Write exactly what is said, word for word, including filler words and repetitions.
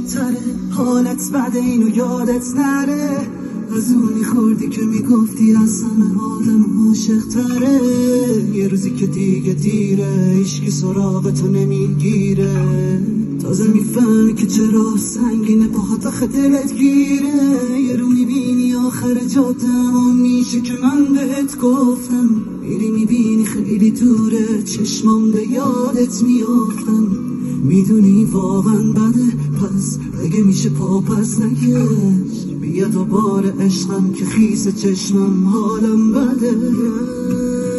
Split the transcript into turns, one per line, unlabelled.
تره، حالت بده اینو یادت نره. از اونی خوردی که میگفتی از همه آدم عاشق تره. یه روزی که دیگه دیره، عشقی سراغ تو نمیگیره. تازه میفهمی که چرا سنگینه پاهات آخه دلت گیره. یه رو میبینی آخر جاده اما میشه که من بهت گفتم. میری میبینی خیلی دوره، چشمام به یادت میافتم. میدونی واقعا بده، پس اگه میشه پا پس نگشت. بیا دوباره عشقم که خیس چشمم حالم بده.